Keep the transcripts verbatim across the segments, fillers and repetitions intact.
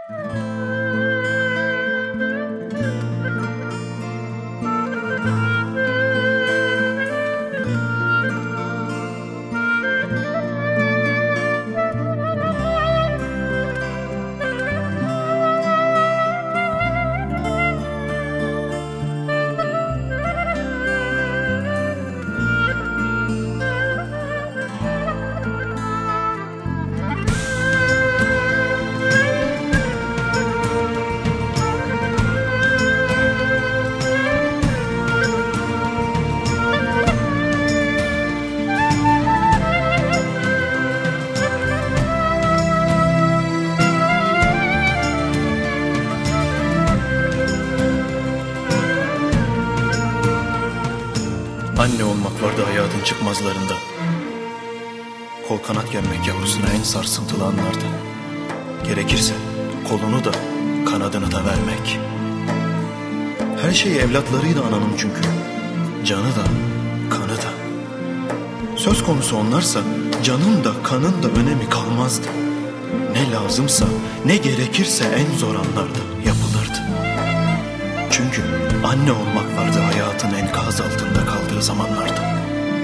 Anne olmak vardı hayatın çıkmazlarında. Kol kanat germek yavrusuna en sarsıntılı anlarda. Gerekirse kolunu da kanadını da vermek. Her şeyi evlatlarıydı ananın çünkü. Canı da kanı da. Söz konusu onlarsa canın da kanın da önemi kalmazdı. Ne lazımsa ne gerekirse en zor anlarda yapılırdı. Çünkü anne olmak vardı hayatın enkaz altında kaldığı zamanlarda.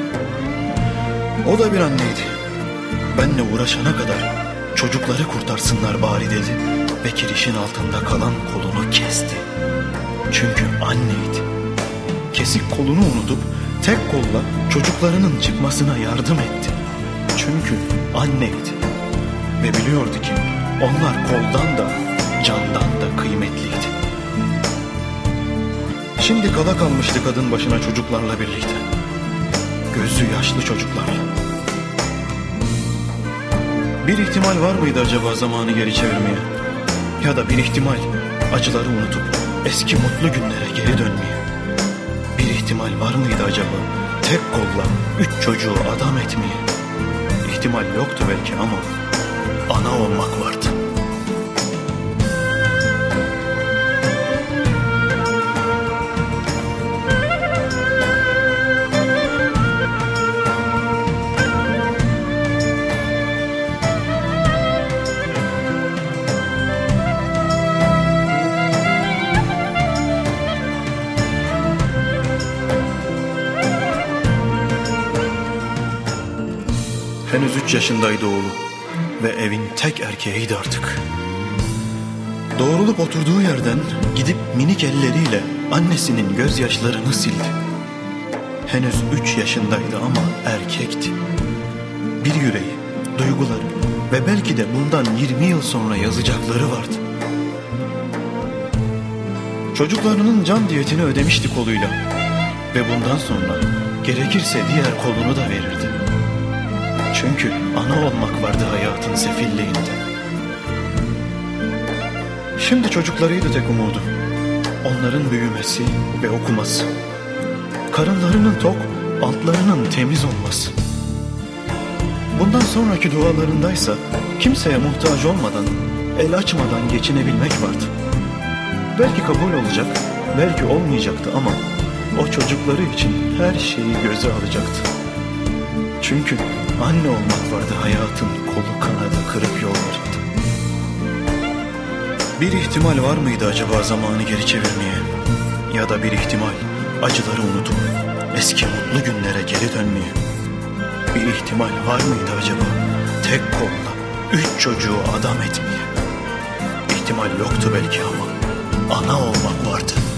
O da bir anneydi. Benle uğraşana kadar çocukları kurtarsınlar bari dedi ve kirişin altında kalan kolunu kesti. Çünkü anneydi. Kesik kolunu unutup tek kolla çocuklarının çıkmasına yardım etti. Çünkü anneydi. Ve biliyordu ki onlar koldan da candan da kıymetliydi. Şimdi kala kalmıştı kadın başına çocuklarla birlikte. Gözü yaşlı çocuklarla. Bir ihtimal var mıydı acaba zamanı geri çevirmeye? Ya da bir ihtimal acıları unutup eski mutlu günlere geri dönmeye? Bir ihtimal var mıydı acaba tek kolla üç çocuğu adam etmeye? İhtimal yoktu belki ama ana olmak vardı. Henüz üç yaşındaydı oğlu ve evin tek erkeğiydi artık. Doğrulup oturduğu yerden gidip minik elleriyle annesinin gözyaşlarını sildi. Henüz üç yaşındaydı ama erkekti. Bir yüreği, duyguları ve belki de bundan yirmi yıl sonra yazacakları vardı. Çocuklarının can diyetini ödemişti koluyla ve bundan sonra gerekirse diğer kolunu da verirdi. Çünkü ana olmak vardı hayatın sefilliğinde. Şimdi çocuklarıydı tek umudu. Onların büyümesi ve okuması. Karınlarının tok, altlarının temiz olması. Bundan sonraki dualarındaysa kimseye muhtaç olmadan, el açmadan geçinebilmek vardı. Belki kabul olacak, belki olmayacaktı ama o çocukları için her şeyi göze alacaktı. Çünkü anne olmak vardı hayatın kolu kanadı kırık yollarında. Bir ihtimal var mıydı acaba zamanı geri çevirmeye? Ya da bir ihtimal acıları unutup eski mutlu günlere geri dönmeye? Bir ihtimal var mıydı acaba tek kolla üç çocuğu adam etmeye? İhtimal yoktu belki ama ana olmak vardı.